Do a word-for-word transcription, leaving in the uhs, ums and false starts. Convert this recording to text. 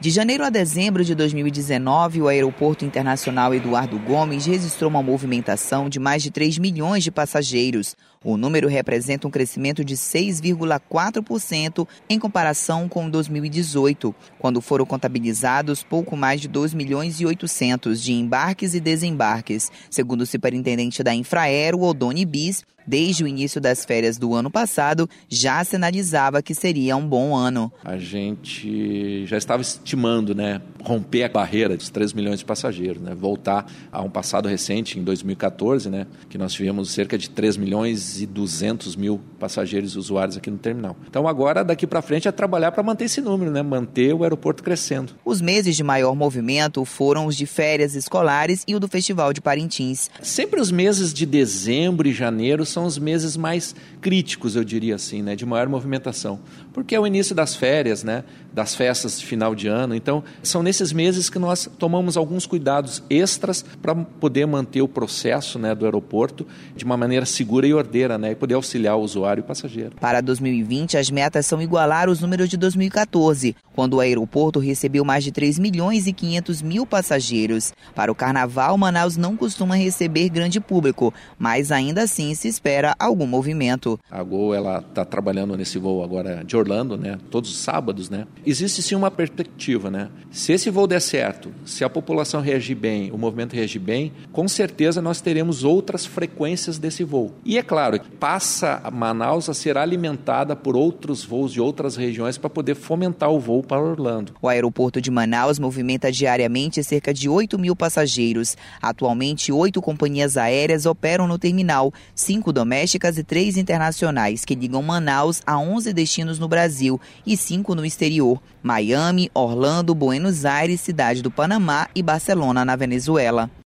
De janeiro a dezembro de dois mil e dezenove, o Aeroporto Internacional Eduardo Gomes registrou uma movimentação de mais de três milhões de passageiros. O número representa um crescimento de seis vírgula quatro por cento em comparação com dois mil e dezoito, quando foram contabilizados pouco mais de dois milhões e oitocentos de embarques e desembarques. Segundo o superintendente da Infraero, Oddone Bis, desde o início das férias do ano passado, já sinalizava que seria um bom ano. A gente já estava estimando, né, romper a barreira dos três milhões de passageiros, né, voltar a um passado recente, em dois mil e quatorze, né, que nós tivemos cerca de três milhões e duzentos mil passageiros e usuários aqui no terminal. Então agora, daqui para frente, é trabalhar para manter esse número, né, manter o aeroporto crescendo. Os meses de maior movimento foram os de férias escolares e o do Festival de Parintins. Sempre os meses de dezembro e janeiro são os meses mais críticos, eu diria assim, né, de maior movimentação, porque é o início das férias, né, das festas de final de ano. Então, são nesses meses que nós tomamos alguns cuidados extras para poder manter o processo, né, do aeroporto de uma maneira segura e ordeira, né, e poder auxiliar o usuário e o passageiro. Para dois mil e vinte, as metas são igualar os números de dois mil e quatorze, quando o aeroporto recebeu mais de três milhões e quinhentos mil passageiros. Para o Carnaval, Manaus não costuma receber grande público, mas ainda assim se espera algum movimento. A Gol, ela está trabalhando nesse voo agora de Orlando, né, todos os sábados, né. Existe sim uma perspectiva, né. Se esse voo der certo, se a população reagir bem, o movimento reagir bem, com certeza nós teremos outras frequências desse voo. E é claro, passa Manaus a ser alimentada por outros voos de outras regiões para poder fomentar o voo para Orlando. O aeroporto de Manaus movimenta diariamente cerca de oito mil passageiros. Atualmente, oito companhias aéreas operam no terminal, cinco domésticas e três internacionais, que ligam Manaus a onze destinos no Brasil e cinco no exterior: Miami, Orlando, Buenos Aires, Cidade do Panamá e Barcelona, na Venezuela.